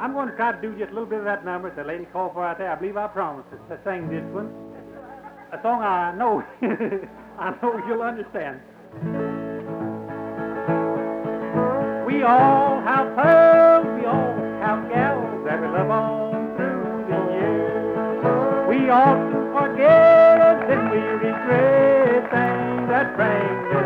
I'm going to try to do just a little bit of that number. It's a lady called for out there. I believe I promised to sing this one. A song I know, I know you'll understand. We all have pearls, we all have gals that we love on through the years. We often forget and then we regret things that bring us